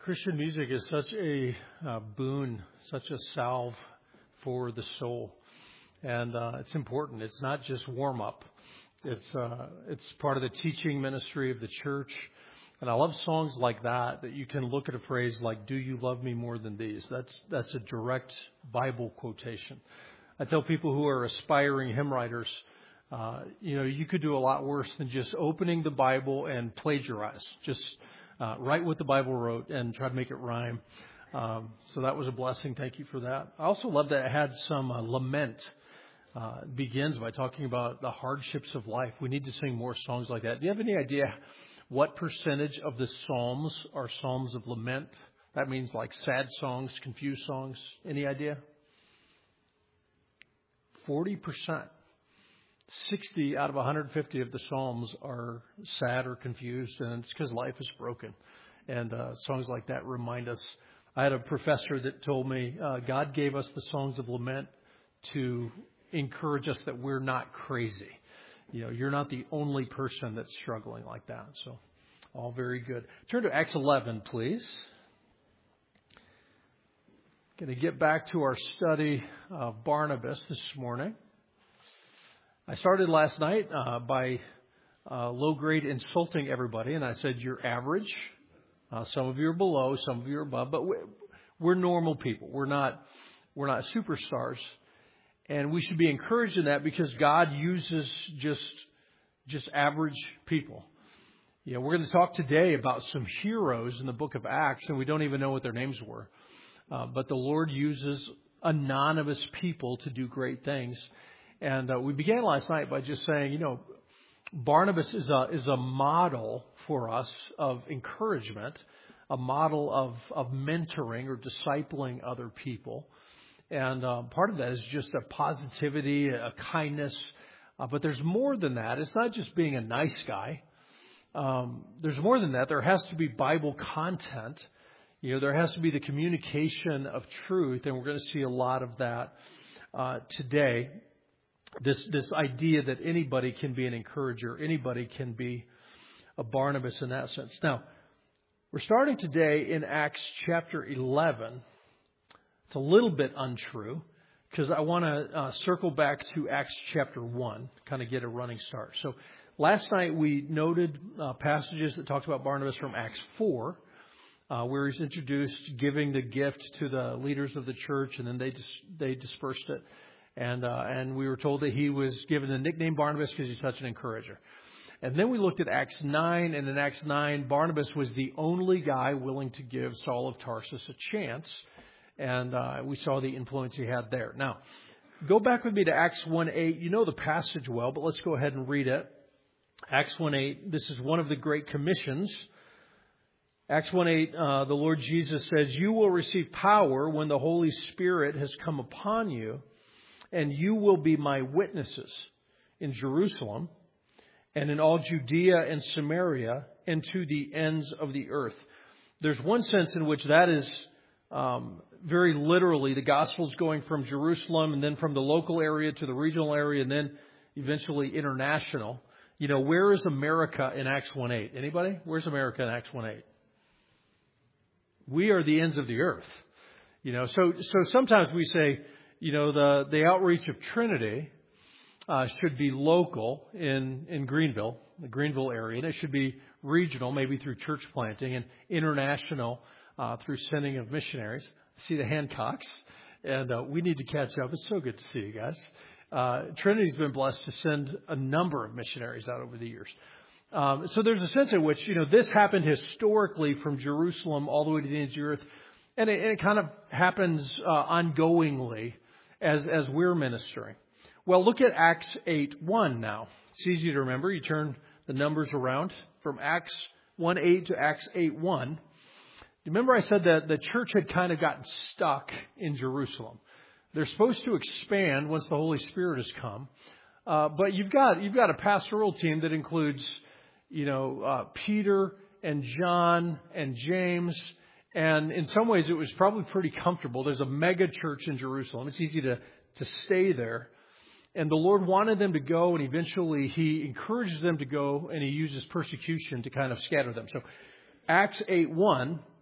Christian music is such a boon, such a salve for the soul, and it's important. It's not just warm up. It's part of the teaching ministry of the church, and I love songs like that you can look at a phrase like "Do you love me more than these?" That's a direct Bible quotation. I tell people who are aspiring hymn writers, you could do a lot worse than just opening the Bible and plagiarize. Just write what the Bible wrote and try to make it rhyme. So that was a blessing. Thank you for that. I also love that it had some lament. It begins by talking about the hardships of life. We need to sing more songs like that. Do you have any idea what percentage of the Psalms are Psalms of lament? That means like sad songs, confused songs. Any idea? 40%. 60 out of 150 of the Psalms are sad or confused, and it's because life is broken. And songs like that remind us. I had a professor that told me God gave us the songs of lament to encourage us that we're not crazy. You're not the only person that's struggling like that. So, all very good. Turn to Acts 11, please. Going to get back to our study of Barnabas this morning. I started last night by low-grade insulting everybody, and I said, you're average. Some of you are below, some of you are above, but we're normal people. We're not superstars, and we should be encouraged in that because God uses just average people. We're going to talk today about some heroes in the book of Acts, and we don't even know what their names were. But the Lord uses anonymous people to do great things. And we began last night by just saying, Barnabas is a model for us of encouragement, a model of mentoring or discipling other people. And part of that is just a positivity, a kindness. But there's more than that. It's not just being a nice guy. There's more than that. There has to be Bible content. There has to be the communication of truth. And we're going to see a lot of that today. This idea that anybody can be an encourager, anybody can be a Barnabas in that sense. Now, we're starting today in Acts chapter 11. It's a little bit untrue because I want to circle back to Acts chapter 1, kind of get a running start. So last night we noted passages that talked about Barnabas from Acts 4, where he's introduced giving the gift to the leaders of the church, and then they dispersed it. And we were told that he was given the nickname Barnabas because he's such an encourager. And then we looked at Acts 9, and in Acts 9, Barnabas was the only guy willing to give Saul of Tarsus a chance. And we saw the influence he had there. Now, go back with me to Acts 1:8. You know the passage well, but let's go ahead and read it. Acts 1:8, this is one of the great commissions. Acts 1:8, the Lord Jesus says, "You will receive power when the Holy Spirit has come upon you. And you will be my witnesses in Jerusalem and in all Judea and Samaria and to the ends of the earth." There's one sense in which that is very literally the gospel's going from Jerusalem and then from the local area to the regional area and then eventually international. Where is America in Acts 1:8? Anybody? Where's America in Acts 1:8? We are the ends of the earth. So sometimes we say, the outreach of Trinity should be local in Greenville, the Greenville area, and it should be regional, maybe through church planting, and international through sending of missionaries. I see the Hancocks, and we need to catch up. It's so good to see you guys. Trinity's been blessed to send a number of missionaries out over the years. So there's a sense in which, this happened historically from Jerusalem all the way to the ends of the earth, and it kind of happens ongoingly as we're ministering. Well, look at Acts 8:1 now. It's easy to remember. You turn the numbers around from Acts 1:8 to Acts 8:1. Remember I said that the church had kind of gotten stuck in Jerusalem. They're supposed to expand once the Holy Spirit has come. But you've got a pastoral team that includes, Peter and John and James. And in some ways, it was probably pretty comfortable. There's a mega church in Jerusalem. It's easy to stay there. And the Lord wanted them to go, and eventually He encourages them to go, and He uses persecution to kind of scatter them. So Acts 8:1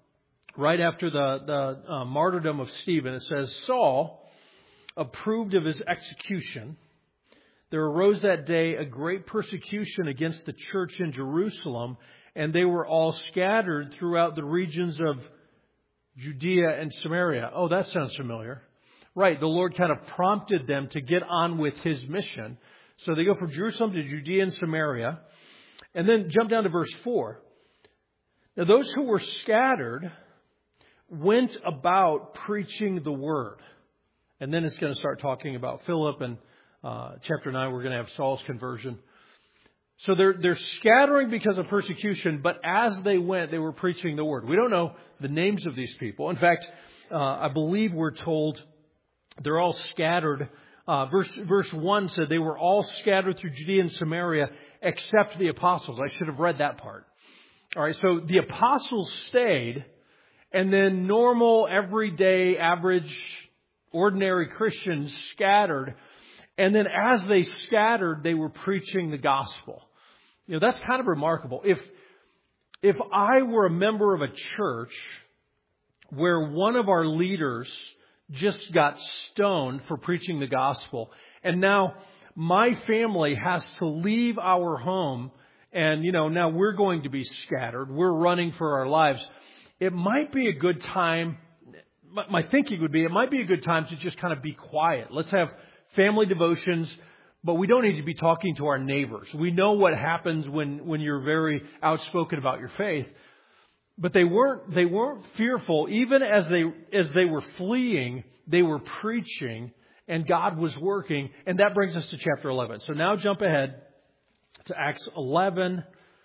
right after the martyrdom of Stephen, it says, Saul approved of his execution. There arose that day a great persecution against the church in Jerusalem, and they were all scattered throughout the regions of Judea and Samaria. Oh, that sounds familiar. Right, the Lord kind of prompted them to get on with His mission. So they go from Jerusalem to Judea and Samaria. And then jump down to verse 4. Now those who were scattered went about preaching the word. And then it's going to start talking about Philip, and chapter 9 we're going to have Saul's conversion. So they're scattering because of persecution, but as they went, they were preaching the word. We don't know the names of these people. In fact, I believe we're told they're all scattered. Verse 1 said they were all scattered through Judea and Samaria except the apostles. I should have read that part. All right, so the apostles stayed, and then normal, everyday, average, ordinary Christians scattered. And then as they scattered, they were preaching the gospel. You know, that's kind of remarkable. If I were a member of a church where one of our leaders just got stoned for preaching the gospel, and now my family has to leave our home, and, you know, now we're going to be scattered. We're running for our lives. It might be a good time. My thinking would be it might be a good time to just kind of be quiet. Let's have family devotions, but we don't need to be talking to our neighbors. We know what happens when you're very outspoken about your faith. But they weren't fearful. Even as they were fleeing, they were preaching, and God was working. And that brings us to chapter 11. So now jump ahead to Acts 11,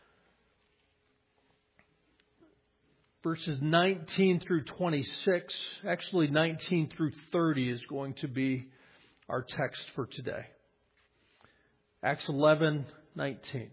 verses 19 through 26. Actually, 19 through 30 is going to be our text for today. Acts 11:19.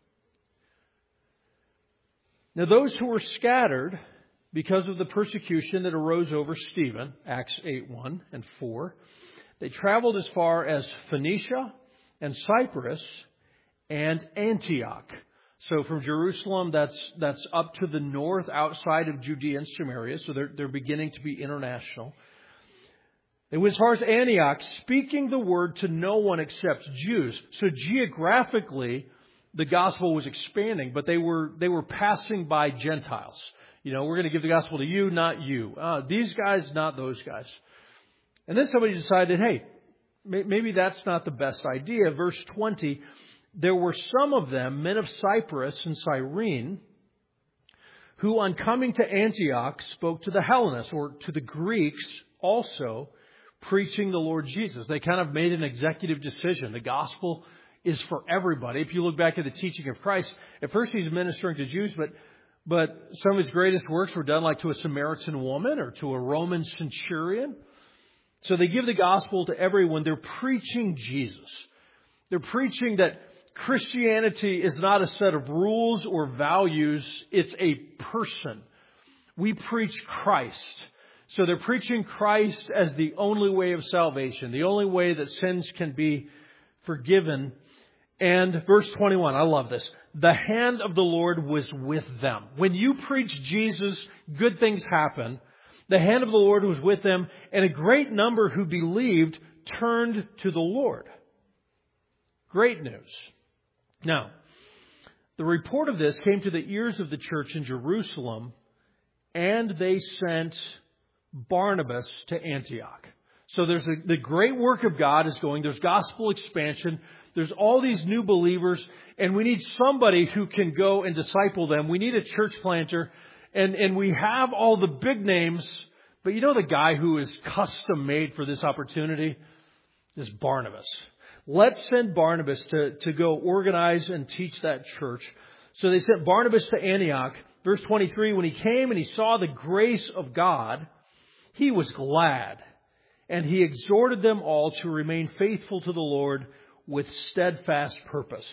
Now those who were scattered because of the persecution that arose over Stephen, Acts 8:1 and 4, they traveled as far as Phoenicia and Cyprus and Antioch. So from Jerusalem, that's up to the north outside of Judea and Samaria. So they're beginning to be international. They went as far as Antioch, speaking the word to no one except Jews. So geographically, the gospel was expanding, but they were passing by Gentiles. You know, we're going to give the gospel to you, not you. These guys, not those guys. And then somebody decided, hey, maybe that's not the best idea. Verse 20, there were some of them, men of Cyprus and Cyrene, who on coming to Antioch spoke to the Hellenists, or to the Greeks also, preaching the Lord Jesus. They kind of made an executive decision. The gospel is for everybody. If you look back at the teaching of Christ, at first He's ministering to Jews, but some of His greatest works were done like to a Samaritan woman or to a Roman centurion. So they give the gospel to everyone. They're preaching Jesus. They're preaching that Christianity is not a set of rules or values. It's a person. We preach Christ. So they're preaching Christ as the only way of salvation, the only way that sins can be forgiven. And verse 21, I love this. The hand of the Lord was with them. When you preach Jesus, good things happen. The hand of the Lord was with them, and a great number who believed turned to the Lord. Great news. Now, the report of this came to the ears of the church in Jerusalem, and they sent Barnabas to Antioch. So there's the great work of God is going. There's gospel expansion. There's all these new believers, and we need somebody who can go and disciple them. We need a church planter, and we have all the big names, but you know the guy who is custom made for this opportunity is Barnabas. Let's send Barnabas to go organize and teach that church. So they sent Barnabas to Antioch. Verse 23, when he came and he saw the grace of God, he was glad, and he exhorted them all to remain faithful to the Lord with steadfast purpose.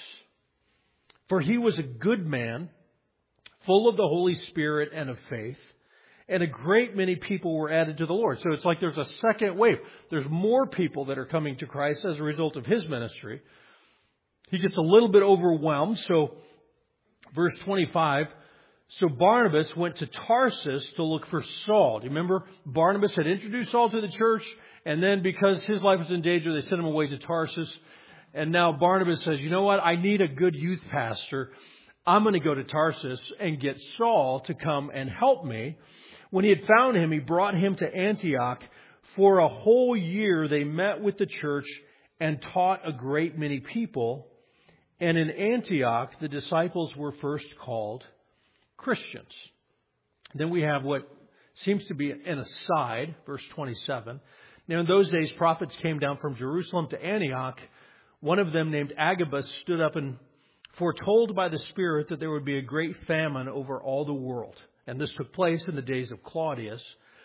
For he was a good man, full of the Holy Spirit and of faith, and a great many people were added to the Lord. So it's like there's a second wave. There's more people that are coming to Christ as a result of his ministry. He gets a little bit overwhelmed. So verse 25, So Barnabas went to Tarsus to look for Saul. Do you remember? Barnabas had introduced Saul to the church, and then because his life was in danger, they sent him away to Tarsus. And now Barnabas says, you know what? I need a good youth pastor. I'm going to go to Tarsus and get Saul to come and help me. When he had found him, he brought him to Antioch. For a whole year, they met with the church and taught a great many people. And in Antioch, the disciples were first called Christians. Then we have what seems to be an aside, verse 27. Now in those days, prophets came down from Jerusalem to Antioch. One of them, named Agabus, stood up and foretold by the Spirit that there would be a great famine over all the world. And this took place in the days of Claudius.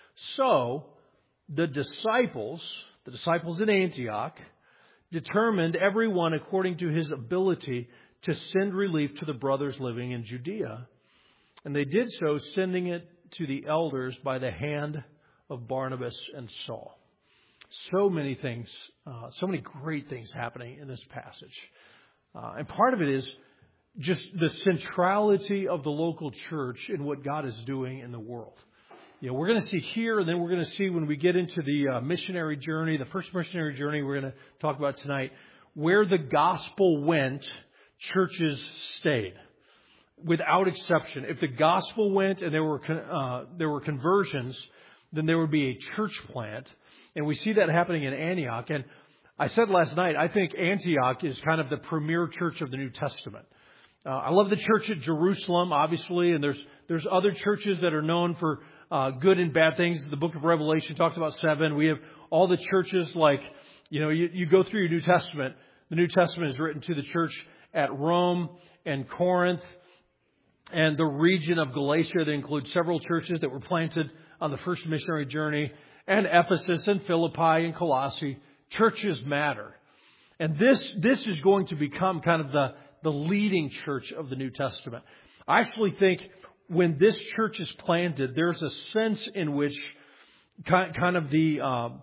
So the disciples in Antioch, determined everyone according to his ability to send relief to the brothers living in Judea. And they did so, sending it to the elders by the hand of Barnabas and Saul. So many things, so many great things happening in this passage. And part of it is just the centrality of the local church in what God is doing in the world. You know, we're going to see here, and then we're going to see when we get into the missionary journey, the first missionary journey we're going to talk about tonight, where the gospel went, churches stayed. Without exception. If the gospel went and there were conversions, then there would be a church plant. And we see that happening in Antioch. And I said last night, I think Antioch is kind of the premier church of the New Testament. I love the church at Jerusalem, obviously, and there's other churches that are known for good and bad things. The book of Revelation talks about 7. We have all the churches like, you go through your New Testament. The New Testament is written to the church at Rome and Corinth and the region of Galatia that includes several churches that were planted on the first missionary journey, and Ephesus and Philippi and Colossae. Churches matter. And this is going to become kind of the leading church of the New Testament. I actually think when this church is planted, there's a sense in which kind of the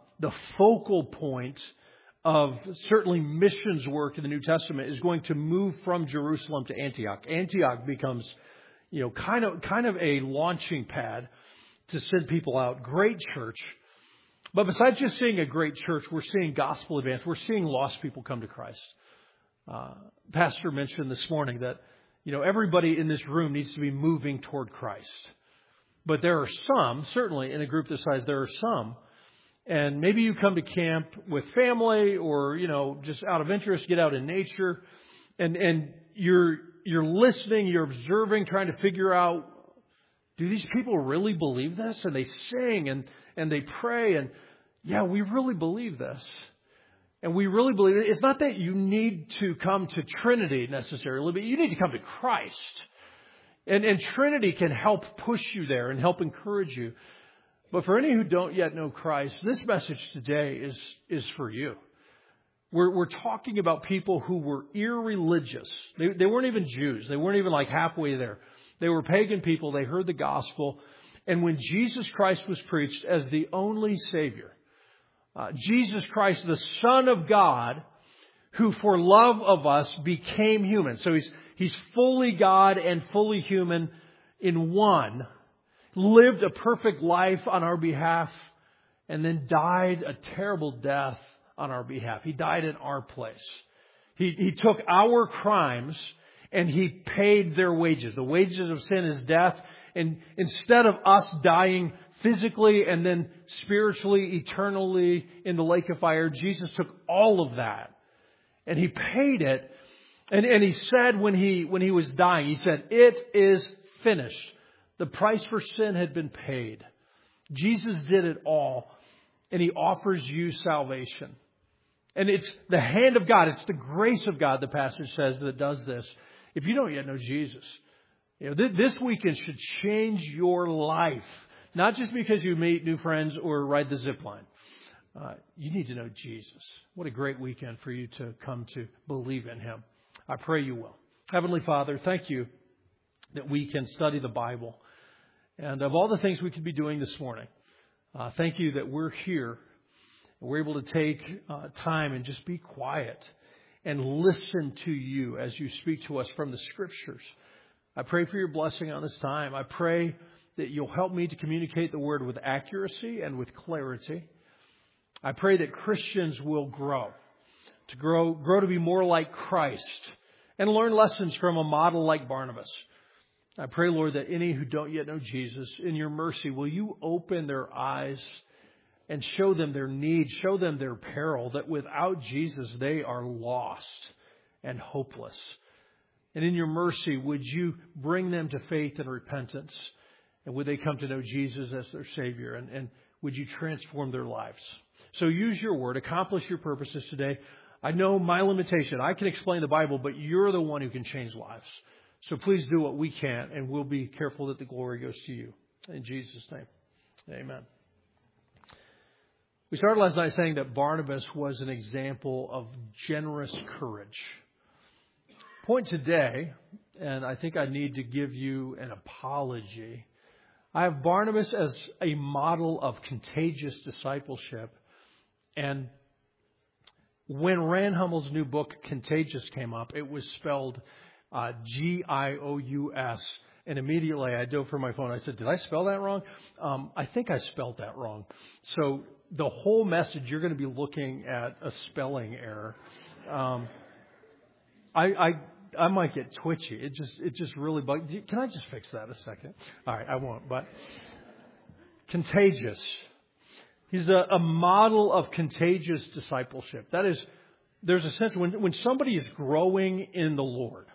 focal point of certainly missions work in the New Testament is going to move from Jerusalem to Antioch. Antioch becomes kind of a launching pad to send people out. Great church. But besides just seeing a great church, we're seeing gospel advance. We're seeing lost people come to Christ. Pastor mentioned this morning that, everybody in this room needs to be moving toward Christ. But there are some, certainly in a group this size, there are some. And maybe you come to camp with family or, just out of interest, get out in nature. And you're listening, you're observing, trying to figure out, do these people really believe this? And they sing and they pray and, yeah, we really believe this. And we really believe it. It's not that you need to come to Trinity necessarily, but you need to come to Christ. And Trinity can help push you there and help encourage you. But for any who don't yet know Christ, this message today is for you. We're talking about people who were irreligious. They weren't even Jews. They weren't even like halfway there. They were pagan people. They heard the gospel. And when Jesus Christ was preached as the only Savior, Jesus Christ, the Son of God, who for love of us became human. So he's fully God and fully human in one, lived a perfect life on our behalf, and then died a terrible death on our behalf. He died in our place. He took our crimes and He paid their wages. The wages of sin is death. And instead of us dying physically and then spiritually, eternally in the lake of fire, Jesus took all of that and He paid it. And He said when He was dying, He said, "It is finished." The price for sin had been paid. Jesus did it all, and He offers you salvation. And it's the hand of God, it's the grace of God, the passage says, that does this. If you don't yet know Jesus, this weekend should change your life. Not just because you meet new friends or ride the zip line. You need to know Jesus. What a great weekend for you to come to believe in Him. I pray you will. Heavenly Father, thank you that we can study the Bible. And of all the things we could be doing this morning, thank you that we're here. We're able to take time and just be quiet and listen to you as you speak to us from the Scriptures. I pray for your blessing on this time. I pray that you'll help me to communicate the word with accuracy and with clarity. I pray that Christians will grow to be more like Christ and learn lessons from a model like Barnabas. I pray, Lord, that any who don't yet know Jesus, in your mercy, will you open their eyes and show them their need, show them their peril, that without Jesus they are lost and hopeless. And in your mercy, would you bring them to faith and repentance? And would they come to know Jesus as their Savior? And would you transform their lives? So use your word, accomplish your purposes today. I know my limitation. I can explain the Bible, but you're the one who can change lives. So please do what we can, and we'll be careful that the glory goes to you. In Jesus' name, amen. We started last night saying that Barnabas was an example of generous courage. Point today, and I think I need to give you an apology. I have Barnabas as a model of contagious discipleship. And when Rand Hummel's new book, Contagious, came up, it was spelled Gious. And immediately I dove for my phone. I said, did I spell that wrong? I think I spelled that wrong. So the whole message, you're going to be looking at a spelling error. I might get twitchy. It just really bugs. Can I just fix that a second? All right, I won't. But contagious. He's a model of contagious discipleship. That is, there's a sense when somebody is growing in the Lord,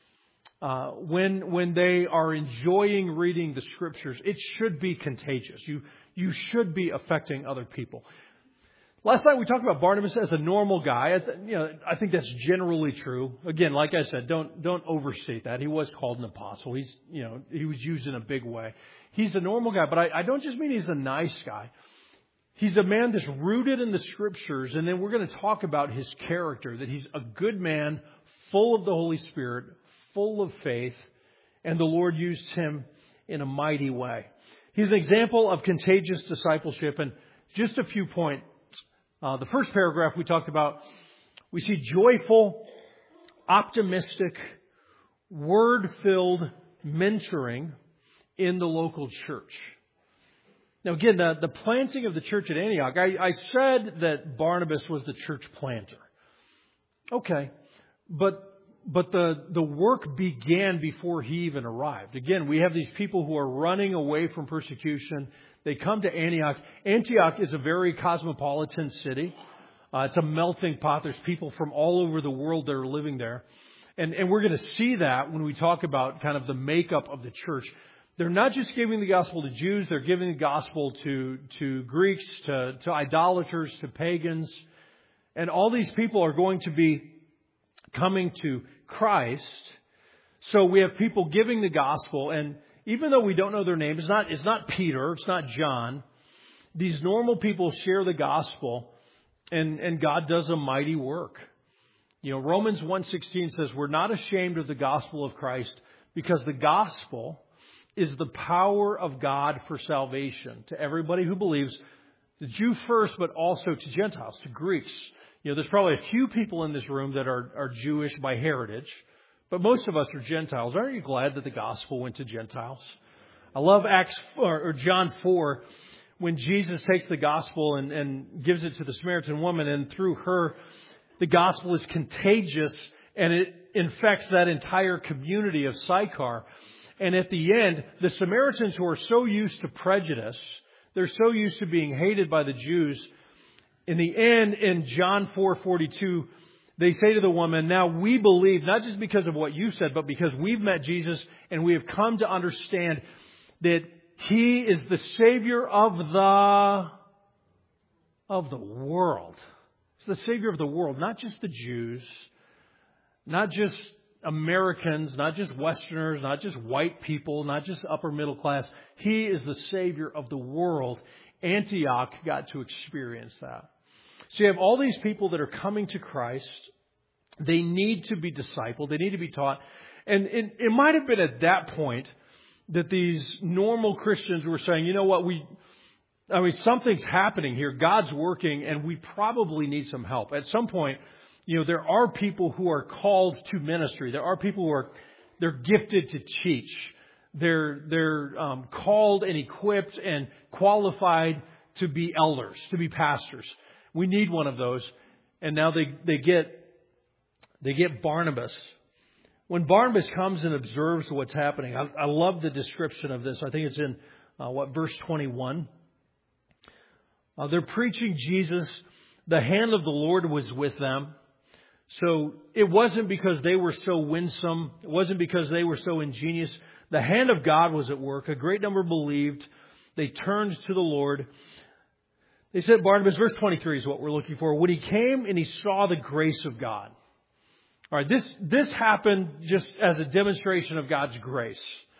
when they are enjoying reading the Scriptures, it should be contagious. You should be affecting other people. Last night we talked about Barnabas as a normal guy. I think that's generally true. Again, like I said, don't overstate that. He was called an apostle. He was used in a big way. He's a normal guy, but I don't just mean he's a nice guy. He's a man that's rooted in the Scriptures, and then we're going to talk about his character, that he's a good man, full of the Holy Spirit, full of faith, and the Lord used him in a mighty way. He's an example of contagious discipleship, and just a few points. The first paragraph we talked about, we see joyful, optimistic, word-filled mentoring in the local church. Now again, the planting of the church at Antioch, I said that Barnabas was the church planter. Okay, but the work began before he even arrived. Again, we have these people who are running away from persecution. They come to Antioch. Antioch is a very cosmopolitan city. It's a melting pot. There's people from all over the world that are living there. And we're going to see that when we talk about kind of the makeup of the church. They're not just giving the gospel to Jews. They're giving the gospel to Greeks, to idolaters, to pagans. And all these people are going to be coming to Christ. So we have people giving the gospel, and even though we don't know their name, it's not Peter, it's not John. These normal people share the gospel, and God does a mighty work. Romans 1:16 says, we're not ashamed of the gospel of Christ, because the gospel is the power of God for salvation to everybody who believes, the Jew first, but also to Gentiles, to Greeks. There's probably a few people in this room that are Jewish by heritage, but most of us are Gentiles. Aren't you glad that the gospel went to Gentiles? I love John 4, when Jesus takes the gospel and gives it to the Samaritan woman, and through her, the gospel is contagious, and it infects that entire community of Sychar. And at the end, the Samaritans, who are so used to prejudice, they're so used to being hated by the Jews, in the end, in John 4:42, they say to the woman, now we believe, not just because of what you said, but because we've met Jesus and we have come to understand that He is the Savior of the world. He's the Savior of the world, not just the Jews, not just Americans, not just Westerners, not just white people, not just upper middle class. He is the Savior of the world. Antioch got to experience that. So you have all these people that are coming to Christ. They need to be discipled. They need to be taught. And it might have been at that point that these normal Christians were saying, you know what, something's happening here. God's working, and we probably need some help. At some point, there are people who are called to ministry. There are people who are They're gifted to teach. They're called and equipped and qualified to be elders, to be pastors. We need one of those. And now they get Barnabas. When Barnabas comes and observes what's happening, I love the description of this. I think it's in verse 21. They're preaching Jesus. The hand of the Lord was with them. So it wasn't because they were so winsome. It wasn't because they were so ingenious. The hand of God was at work. A great number believed. They turned to the Lord. They said, Barnabas, verse 23 is what we're looking for. When he came and he saw the grace of God. All right, this happened just as a demonstration of God's grace.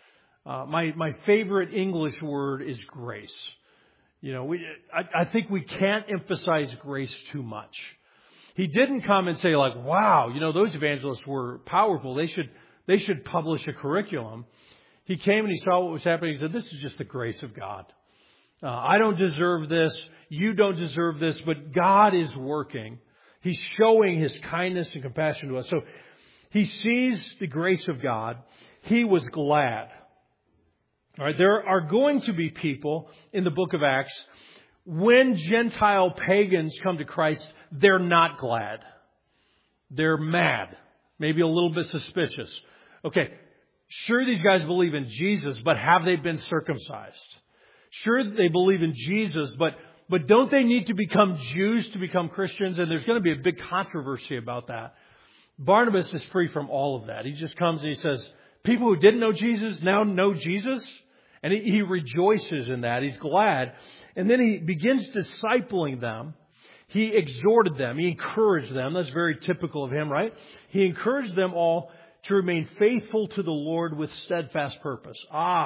My favorite English word is grace. You know, I think we can't emphasize grace too much. He didn't come and say like, wow, you know, those evangelists were powerful. They should publish a curriculum. He came and he saw what was happening. He said, this is just the grace of God. I don't deserve this. You don't deserve this, but God is working. He's showing His kindness and compassion to us. So he sees the grace of God. He was glad. All right, there are going to be people in the book of Acts, when Gentile pagans come to Christ, they're not glad. They're mad. Maybe a little bit suspicious. Okay, sure these guys believe in Jesus, but have they been circumcised? Sure they believe in Jesus, but don't they need to become Jews to become Christians? And there's going to be a big controversy about that. Barnabas is free from all of that. He just comes and he says, people who didn't know Jesus now know Jesus. And he rejoices in that. He's glad. And then he begins discipling them. He exhorted them. He encouraged them. That's very typical of him, right? He encouraged them all to remain faithful to the Lord with steadfast purpose.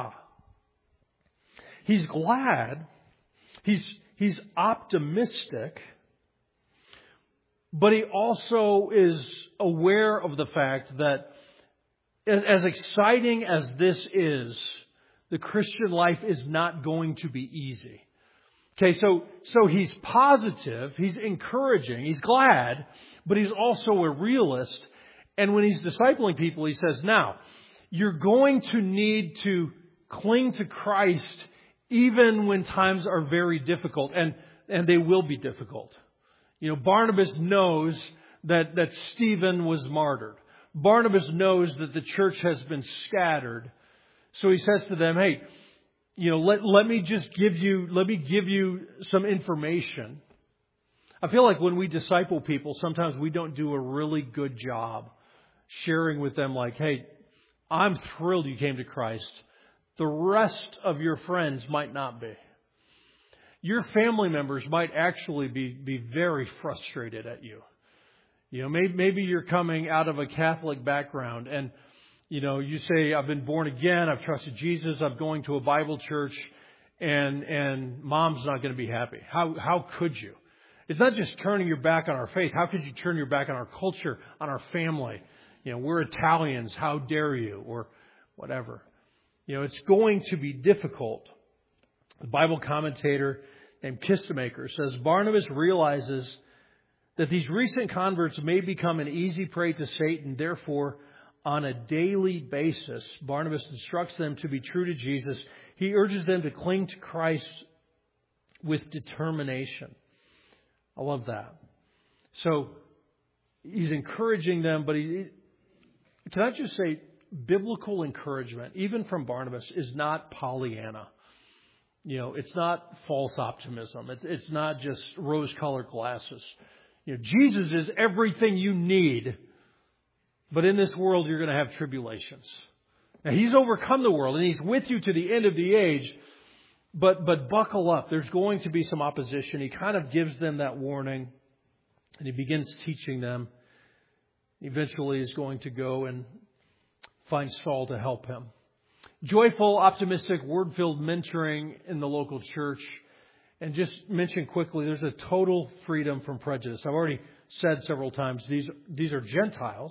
He's glad. He's optimistic. But he also is aware of the fact that as exciting as this is, the Christian life is not going to be easy. Okay, so he's positive, he's encouraging, he's glad, but he's also a realist. And when he's discipling people, he says, now, you're going to need to cling to Christ even when times are very difficult, and they will be difficult. You know, Barnabas knows that Stephen was martyred. Barnabas knows that the church has been scattered. So he says to them, hey, you know, let me give you some information. I feel like when we disciple people, sometimes we don't do a really good job sharing with them like, hey, I'm thrilled you came to Christ. The rest of your friends might not be. Your family members might actually be very frustrated at you. You know, maybe you're coming out of a Catholic background and, you know, you say, I've been born again, I've trusted Jesus, I'm going to a Bible church, and mom's not going to be happy. How could you? It's not just turning your back on our faith. How could you turn your back on our culture, on our family? You know, we're Italians, how dare you? Or whatever. You know, it's going to be difficult. The Bible commentator named Kistemaker says, Barnabas realizes that these recent converts may become an easy prey to Satan. Therefore, on a daily basis, Barnabas instructs them to be true to Jesus. He urges them to cling to Christ with determination. I love that. So he's encouraging them, but can I just say, biblical encouragement, even from Barnabas, is not Pollyanna. You know, it's not false optimism. It's not just rose-colored glasses. You know, Jesus is everything you need. But in this world, you're going to have tribulations. Now, He's overcome the world, and He's with you to the end of the age. But buckle up. There's going to be some opposition. He kind of gives them that warning, and He begins teaching them. Eventually, He's going to go and find Saul to help him. Joyful, optimistic, word-filled mentoring in the local church. And just mention quickly, there's a total freedom from prejudice. I've already said several times, these are Gentiles.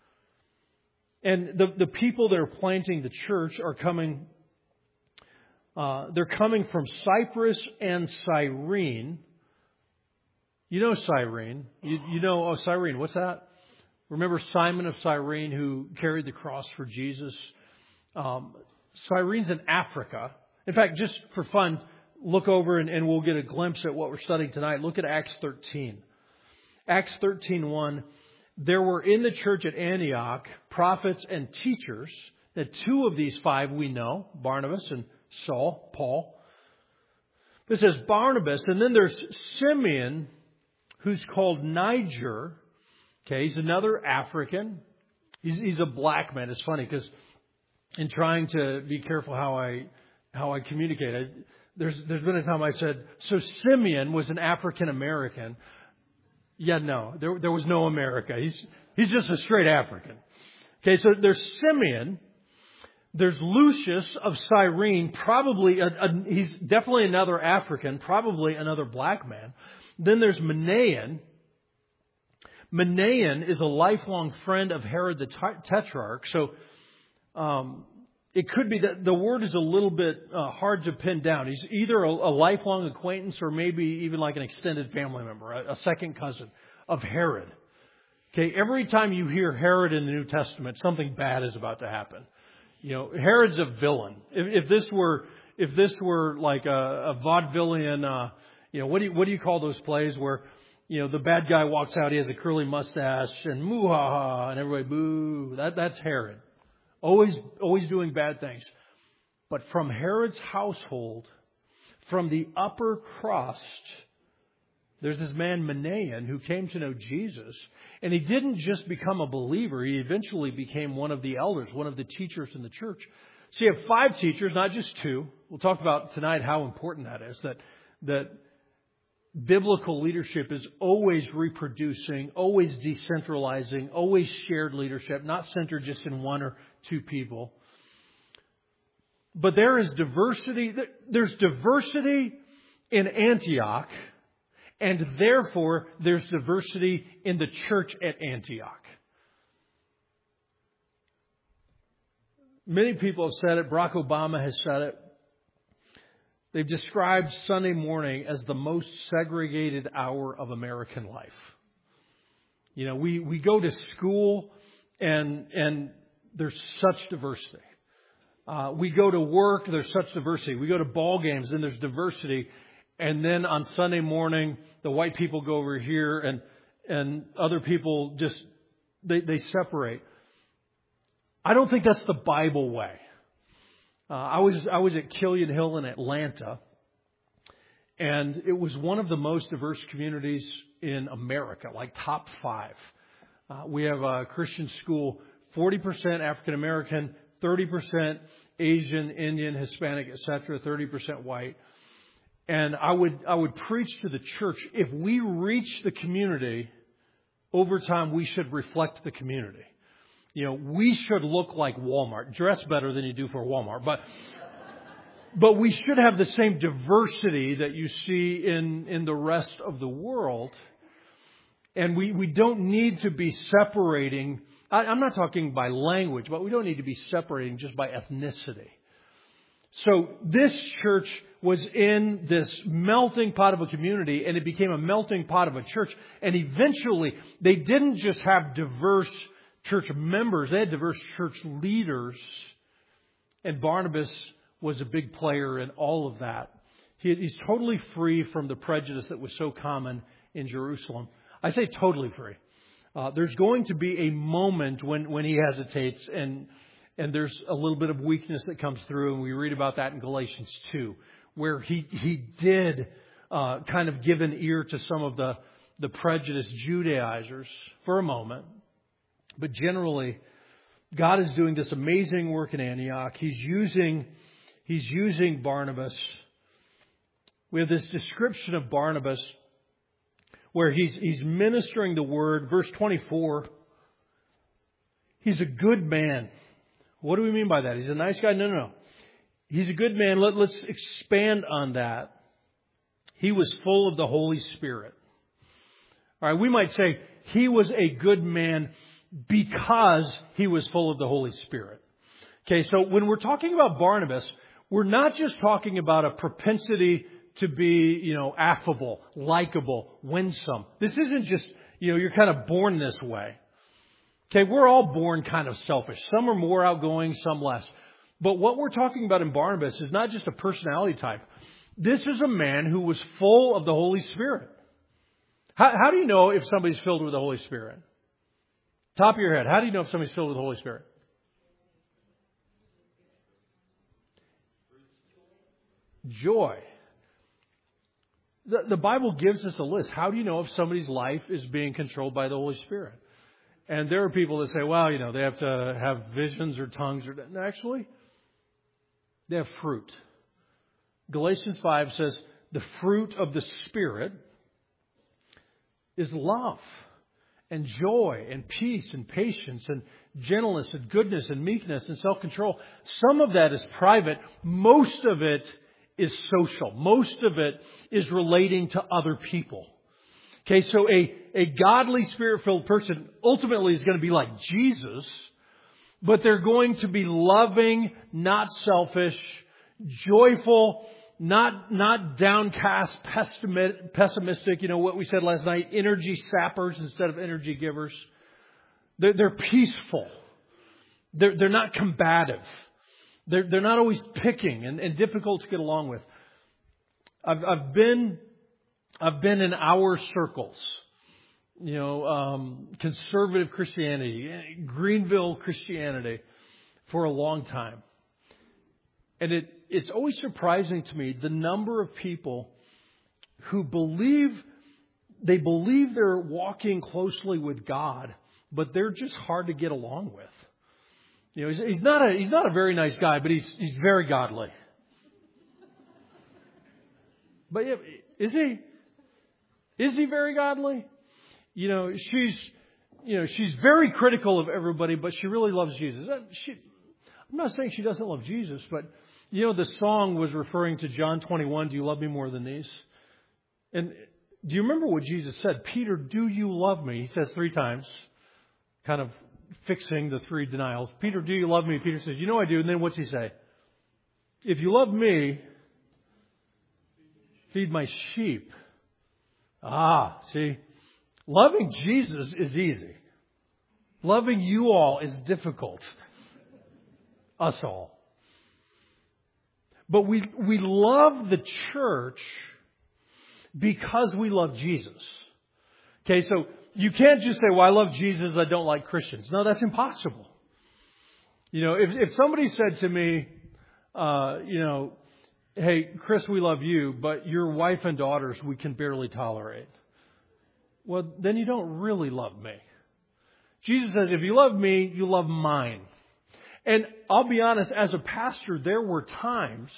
And the people that are planting the church are coming, they're coming from Cyprus and Cyrene. You know Cyrene. You know, Cyrene, what's that? Remember Simon of Cyrene who carried the cross for Jesus? Cyrene's in Africa. In fact, just for fun, look over and we'll get a glimpse at what we're studying tonight. Look at Acts 13. Acts 13:1. There were in the church at Antioch prophets and teachers. That two of these five we know, Barnabas and Saul, Paul. It says Barnabas, and then there's Simeon, who's called Niger. Okay, he's another African. He's a black man. It's funny because in trying to be careful how I communicate, there's been a time I said, so Simeon was an African American. Yeah, no, there was no America. He's just a straight African. Okay, so there's Simeon. There's Lucius of Cyrene, probably he's definitely another African, probably another black man. Then there's Manaen. Manaen is a lifelong friend of Herod the Tetrarch. So it could be that the word is a little bit hard to pin down. He's either a lifelong acquaintance or maybe even like an extended family member, a second cousin of Herod. Okay, every time you hear Herod in the New Testament, something bad is about to happen. You know, Herod's a villain. If this were like a vaudevillian, what do you call those plays where, the bad guy walks out, he has a curly mustache and moo-ha-ha and everybody boo. That's Herod. Always doing bad things. But from Herod's household, from the upper crust, there's this man Manaen who came to know Jesus. And he didn't just become a believer. He eventually became one of the elders, one of the teachers in the church. So you have 5 teachers, not just 2. We'll talk about tonight how important that is. That biblical leadership is always reproducing, always decentralizing, always shared leadership, not centered just in 1 or 2 people. But there is diversity. There's diversity in Antioch. And therefore, there's diversity in the church at Antioch. Many people have said it. Barack Obama has said it. They've described Sunday morning as the most segregated hour of American life. We go to school and there's such diversity. We go to work, there's such diversity. We go to ball games and there's diversity. And then on Sunday morning, the white people go over here and other people just, they separate. I don't think that's the Bible way. I was at Killian Hill in Atlanta, and it was one of the most diverse communities in America, like top 5. We have a Christian school, 40% African American, 30% Asian, Indian, Hispanic, etc., 30% white. And I would preach to the church, if we reach the community, over time we should reflect the community. We should look like Walmart. Dress better than you do for Walmart. But we should have the same diversity that you see in the rest of the world. And we don't need to be separating. I'm not talking by language, but we don't need to be separating just by ethnicity. So this church was in this melting pot of a community, and it became a melting pot of a church. And eventually, they didn't just have diverse church members, they had diverse church leaders. And Barnabas was a big player in all of that. He's totally free from the prejudice that was so common in Jerusalem. I say totally free. There's going to be a moment when he hesitates and there's a little bit of weakness that comes through, and we read about that in Galatians 2, where he did kind of give an ear to some of the prejudiced Judaizers for a moment. But generally, God is doing this amazing work in Antioch. He's using Barnabas. We have this description of Barnabas where he's ministering the word. Verse 24, he's a good man. What do we mean by that? He's a nice guy? No. He's a good man. Let's expand on that. He was full of the Holy Spirit. All right, we might say he was a good man because he was full of the Holy Spirit. Okay, so when we're talking about Barnabas, we're not just talking about a propensity to be, affable, likable, winsome. This isn't just, you're kind of born this way. Okay, we're all born kind of selfish. Some are more outgoing, some less. But what we're talking about in Barnabas is not just a personality type. This is a man who was full of the Holy Spirit. How do you know if somebody's filled with the Holy Spirit? Top of your head, how do you know if somebody's filled with the Holy Spirit? Joy. The Bible gives us a list. How do you know if somebody's life is being controlled by the Holy Spirit? And there are people that say, well, they have to have visions or tongues. Actually, they have fruit. Galatians 5 says the fruit of the Spirit is love and joy and peace and patience and gentleness and goodness and meekness and self-control. Some of that is private. Most of it is social. Most of it is relating to other people. Okay, so a godly Spirit-filled person ultimately is going to be like Jesus, but they're going to be loving, not selfish, joyful, not downcast, pessimistic, what we said last night, energy sappers instead of energy givers. They're peaceful. They're not combative. They're not always picking and difficult to get along with. I've been in our circles, conservative Christianity, Greenville Christianity for a long time. And it's always surprising to me the number of people who believe they're walking closely with God, but they're just hard to get along with. He's not a very nice guy, but he's very godly. But yeah, is he? Is he very godly? She's very critical of everybody, but she really loves Jesus. I'm not saying she doesn't love Jesus, but the song was referring to John 21, do you love me more than these? And do you remember what Jesus said? Peter, do you love me? He says 3 times, kind of fixing the 3 denials. Peter, do you love me? Peter says, I do. And then what's he say? If you love me, feed my sheep. See, loving Jesus is easy. Loving you all is difficult. Us all. But we love the church because we love Jesus. Okay, so you can't just say, well, I love Jesus, I don't like Christians. No, that's impossible. If somebody said to me, hey, Chris, we love you, but your wife and daughters we can barely tolerate. Well, then you don't really love me. Jesus says, if you love me, you love mine. And I'll be honest, as a pastor, there were times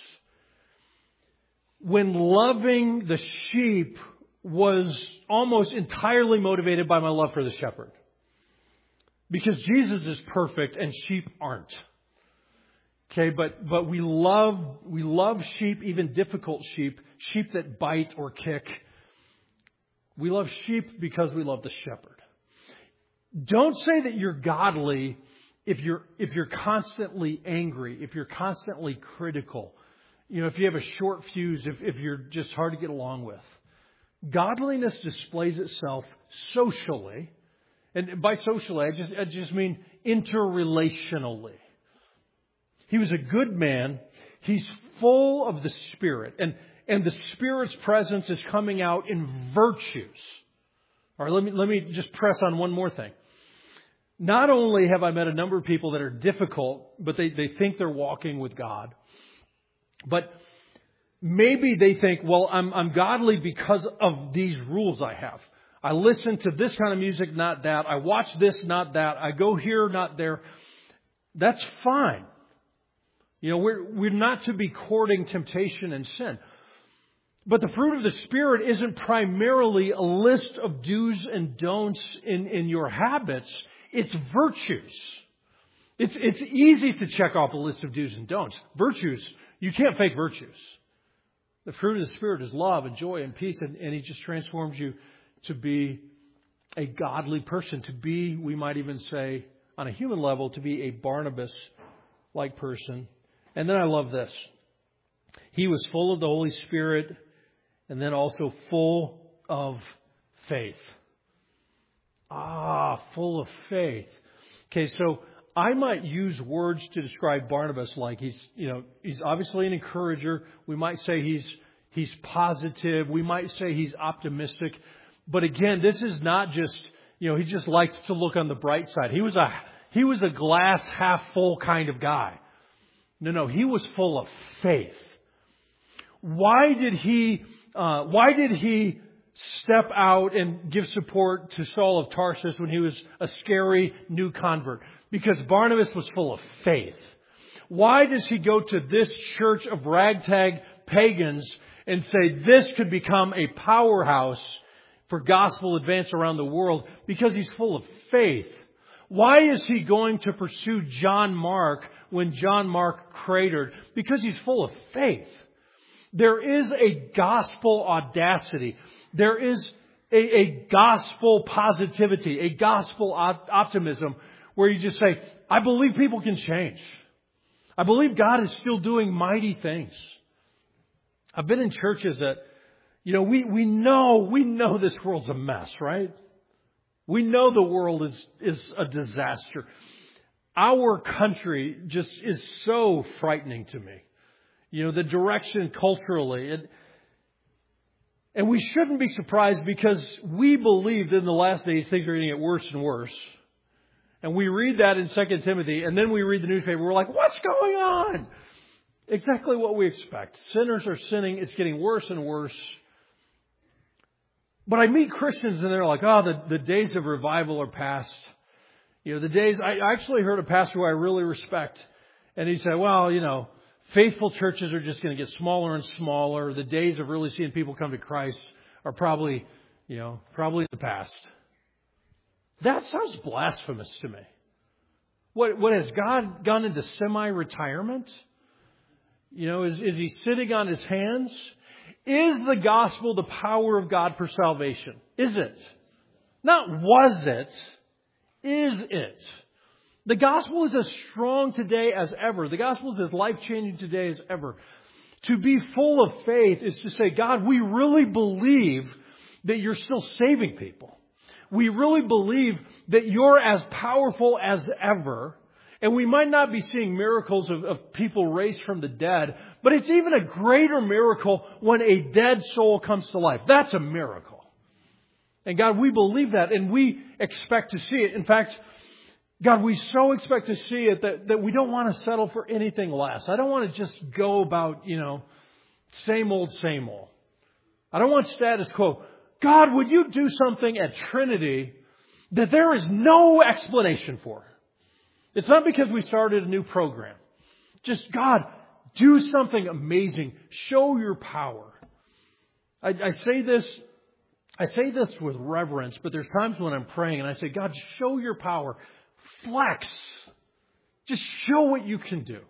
when loving the sheep was almost entirely motivated by my love for the shepherd. Because Jesus is perfect and sheep aren't. Okay, but we love sheep, even difficult sheep that bite or kick. We love sheep because we love the shepherd. Don't say that you're godly if you're constantly angry, if you're constantly critical, if you have a short fuse, if you're just hard to get along with. Godliness displays itself socially, and by socially I just mean interrelationally. He was a good man. He's full of the Spirit, and the Spirit's presence is coming out in virtues. All right, let me just press on one more thing. Not only have I met a number of people that are difficult, but they think they're walking with God. But maybe they think, well, I'm godly because of these rules I have. I listen to this kind of music, not that. I watch this, not that. I go here, not there. That's fine. We're not to be courting temptation and sin. But the fruit of the Spirit isn't primarily a list of do's and don'ts in your habits. It's virtues. It's easy to check off a list of do's and don'ts. Virtues, you can't fake virtues. The fruit of the Spirit is love and joy and peace, and He just transforms you to be a godly person, to be, we might even say, on a human level, to be a Barnabas-like person. And then I love this. He was full of the Holy Spirit and then also full of faith. Full of faith. Okay, so I might use words to describe Barnabas like he's obviously an encourager. We might say he's positive. We might say he's optimistic. But again, this is not just, he just likes to look on the bright side. He was a glass half full kind of guy. No, he was full of faith. Why did he step out and give support to Saul of Tarsus when he was a scary new convert? Because Barnabas was full of faith. Why does he go to this church of ragtag pagans and say this could become a powerhouse for gospel advance around the world? Because he's full of faith. Why is he going to pursue John Mark when John Mark cratered? Because he's full of faith. There is a gospel audacity. There is a gospel positivity, a gospel optimism where you just say, I believe people can change. I believe God is still doing mighty things. I've been in churches that, we know this world's a mess, right? We know the world is a disaster. Our country just is so frightening to me. The direction culturally. And we shouldn't be surprised because we believe that in the last days things are going to get worse and worse. And we read that in 2 Timothy, and then we read the newspaper. We're like, what's going on? Exactly what we expect. Sinners are sinning. It's getting worse and worse. But I meet Christians and they're like, the days of revival are past. The days, I actually heard a pastor who I really respect. And he said, faithful churches are just going to get smaller and smaller. The days of really seeing people come to Christ are probably in the past. That sounds blasphemous to me. What has God gone into semi-retirement? Is he sitting on his hands? Is the gospel the power of God for salvation? Is it? Not was it. Is it? The gospel is as strong today as ever. The gospel is as life-changing today as ever. To be full of faith is to say, God, we really believe that you're still saving people. We really believe that you're as powerful as ever. And we might not be seeing miracles of people raised from the dead, but it's even a greater miracle when a dead soul comes to life. That's a miracle. And God, we believe that and we expect to see it. In fact, God, we so expect to see it that we don't want to settle for anything less. I don't want to just go about, same old, same old. I don't want status quo. God, would you do something at Trinity that there is no explanation for? It's not because we started a new program. Just, God, do something amazing. Show your power. I say this with reverence, but there's times when I'm praying and I say, God, show your power. Flex. Just show what you can do.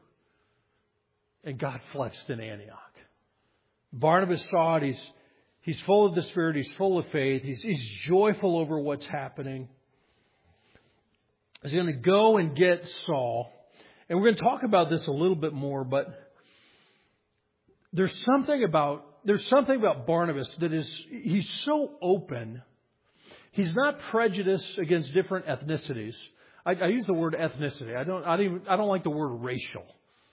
And God flexed in Antioch. Barnabas saw it. He's full of the Spirit. He's full of faith. He's joyful over what's happening. He's going to go and get Saul. And we're going to talk about this a little bit more, but there's something about Barnabas that he's so open. He's not prejudiced against different ethnicities. I use the word ethnicity. I don't like the word racial.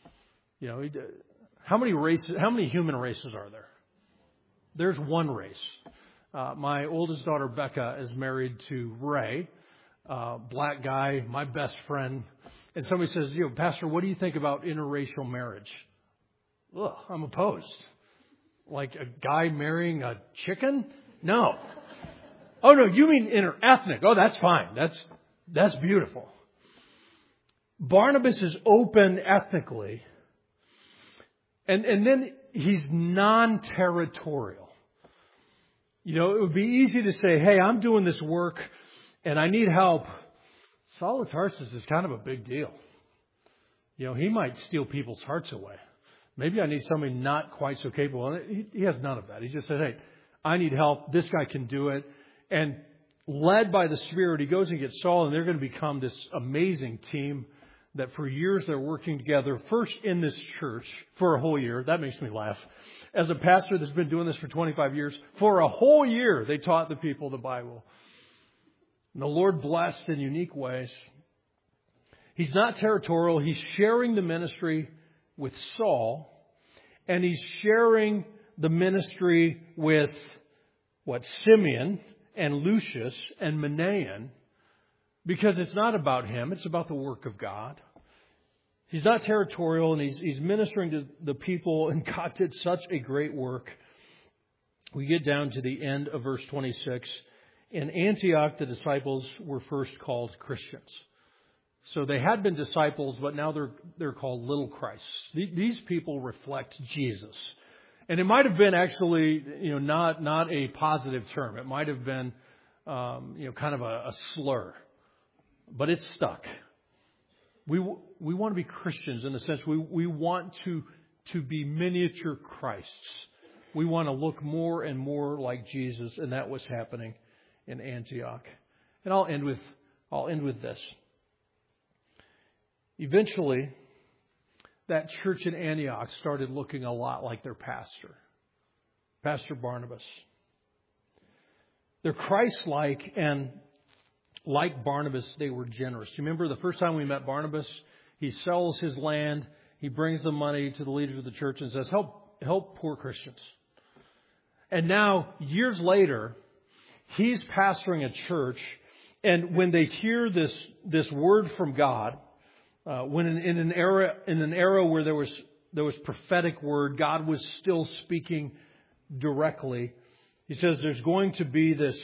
How many human races are there? There's one race. My oldest daughter Becca is married to Ray, black guy, my best friend. And somebody says, Pastor, what do you think about interracial marriage? Ugh, I'm opposed. Like a guy marrying a chicken? No. Oh no, you mean interethnic. Oh, that's fine. That's beautiful. Barnabas is open ethnically. And then he's non-territorial. It would be easy to say, hey, I'm doing this work and I need help. Saul of Tarsus is kind of a big deal. He might steal people's hearts away. Maybe I need somebody not quite so capable. And he has none of that. He just said, hey, I need help. This guy can do it. And led by the Spirit, he goes and gets Saul, and they're going to become this amazing team that for years they're working together, first in this church for a whole year. That makes me laugh. As a pastor that's been doing this for 25 years, for a whole year they taught the people the Bible. And the Lord blessed in unique ways. He's not territorial. He's sharing the ministry with Saul, and he's sharing the ministry with Simeon and Lucius and Manaen, because it's not about him, it's about the work of God. He's not territorial, and he's ministering to the people, and God did such a great work. We get down to the end of verse 26. In Antioch, the disciples were first called Christians. So they had been disciples, but now they're called little Christs. These people reflect Jesus. And it might have been actually, not a positive term. It might have been, kind of a slur. But it's stuck. We want to be Christians in the sense we want to be miniature Christs. We want to look more and more like Jesus, and that was happening in Antioch. And I'll end with this. Eventually, that church in Antioch started looking a lot like their pastor, Pastor Barnabas. They're Christ-like, and like Barnabas, they were generous. You remember the first time we met Barnabas? He sells his land. He brings the money to the leaders of the church and says, help poor Christians. And now, years later, he's pastoring a church, and when they hear this word from God, when in an era where there was prophetic word, God was still speaking directly. He says there's going to be this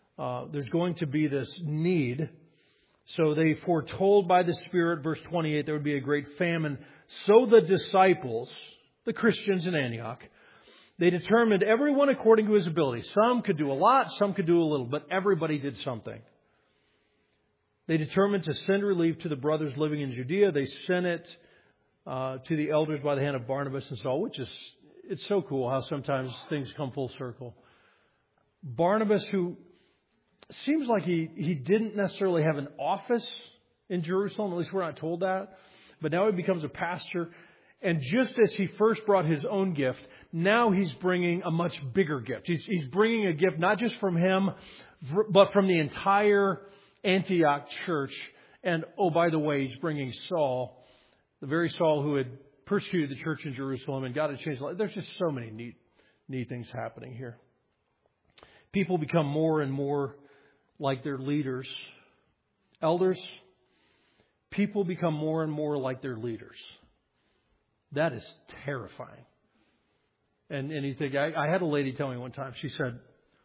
need. So they foretold by the Spirit, verse 28, there would be a great famine. So the disciples, the Christians in Antioch, they determined everyone according to his ability. Some could do a lot, some could do a little, but everybody did something. They determined to send relief to the brothers living in Judea. They sent it to the elders by the hand of Barnabas and Saul, it's so cool how sometimes things come full circle. Barnabas, who seems like he didn't necessarily have an office in Jerusalem, at least we're not told that, but now he becomes a pastor. And just as he first brought his own gift, now he's bringing a much bigger gift. He's bringing a gift not just from him, but from the entire Antioch church. And, oh, by the way, he's bringing Saul, the very Saul who had persecuted the church in Jerusalem, and God had changed his life. There's just so many neat things happening here. People become more and more like their leaders. Elders, people become more and more like their leaders. That is terrifying. And you think, I had a lady tell me one time, she said,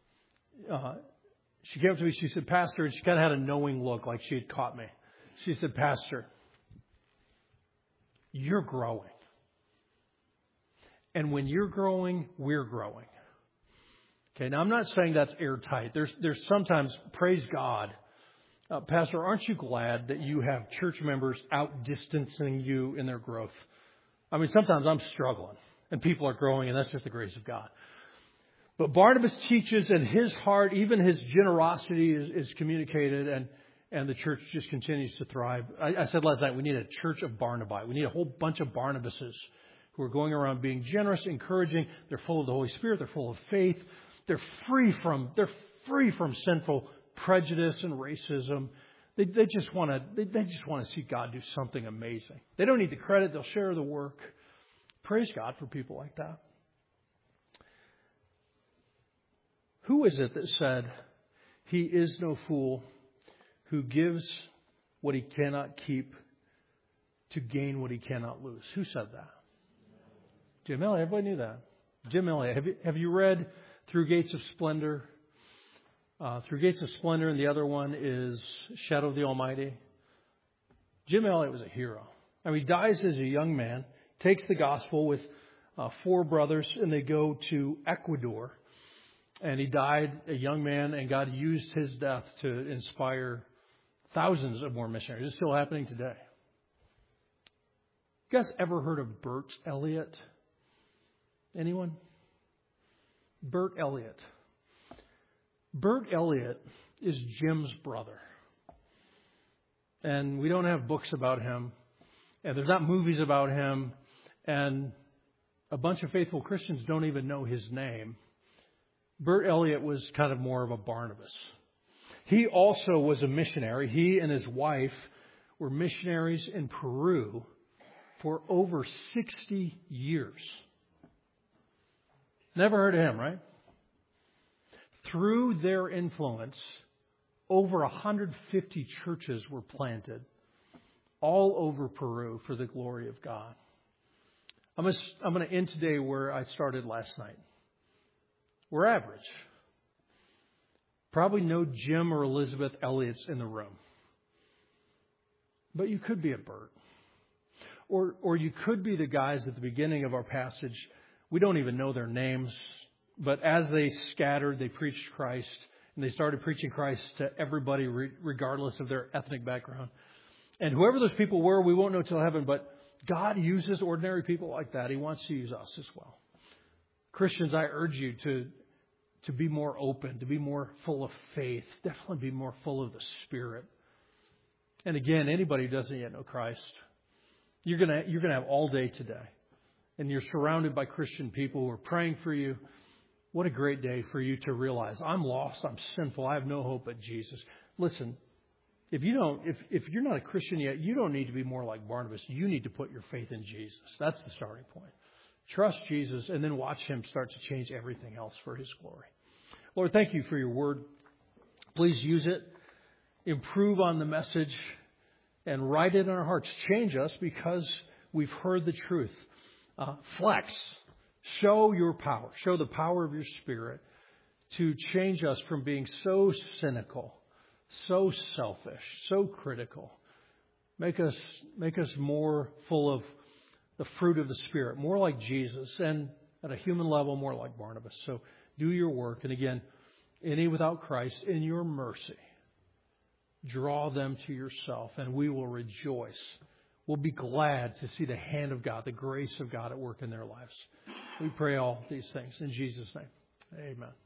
she came up to me, she said, Pastor, and she kind of had a knowing look like she had caught me. She said, Pastor, you're growing. And when you're growing, we're growing. Okay, now I'm not saying that's airtight. There's sometimes, praise God, Pastor, aren't you glad that you have church members outdistancing you in their growth? I mean, sometimes I'm struggling and people are growing, and that's just the grace of God. But Barnabas teaches, and his heart, even his generosity is communicated, and the church just continues to thrive. I said last night, we need a church of Barnabai. We need a whole bunch of Barnabases who are going around being generous, encouraging. They're full of the Holy Spirit. They're full of faith. They're free from sinful prejudice and racism. They just want to see God do something amazing. They don't need the credit. They'll share the work. Praise God for people like that. Who is it that said, he is no fool who gives what he cannot keep to gain what he cannot lose? Who said that? Jim Elliot. Everybody knew that. Jim Elliot. Have you read Through Gates of Splendor? Through Gates of Splendor, and the other one is Shadow of the Almighty. Jim Elliot was a hero. I mean, he dies as a young man, takes the gospel with 4 brothers, and they go to Ecuador. And he died a young man, and God used his death to inspire thousands of more missionaries. It's still happening today. You guys ever heard of Bert Elliott? Anyone? Bert Elliott. Bert Elliott is Jim's brother. And we don't have books about him. And there's not movies about him. And a bunch of faithful Christians don't even know his name. Bert Elliott was kind of more of a Barnabas. He also was a missionary. He and his wife were missionaries in Peru for over 60 years. Never heard of him, right? Through their influence, over 150 churches were planted all over Peru for the glory of God. I'm going to end today where I started last night. We're average. Probably no Jim or Elizabeth Elliott's in the room. But you could be a Bert. Or you could be the guys at the beginning of our passage. We don't even know their names. But as they scattered, they preached Christ. And they started preaching Christ to everybody, regardless of their ethnic background. And whoever those people were, we won't know till heaven. But God uses ordinary people like that. He wants to use us as well. Christians, I urge you to be more open, to be more full of faith, definitely be more full of the Spirit. And again, anybody who doesn't yet know Christ, you're gonna have all day today. And you're surrounded by Christian people who are praying for you. What a great day for you to realize, I'm lost, I'm sinful, I have no hope but Jesus. Listen, if you're not a Christian yet, you don't need to be more like Barnabas. You need to put your faith in Jesus. That's the starting point. Trust Jesus and then watch Him start to change everything else for His glory. Lord, thank you for your word. Please use it. Improve on the message and write it in our hearts. Change us because we've heard the truth. Flex. Show your power. Show the power of your Spirit to change us from being so cynical, so selfish, so critical. Make us more full of the fruit of the Spirit, more like Jesus, and at a human level, more like Barnabas. So do your work. And again, any without Christ, in your mercy, draw them to yourself, and we will rejoice. We'll be glad to see the hand of God, the grace of God at work in their lives. We pray all these things in Jesus' name. Amen.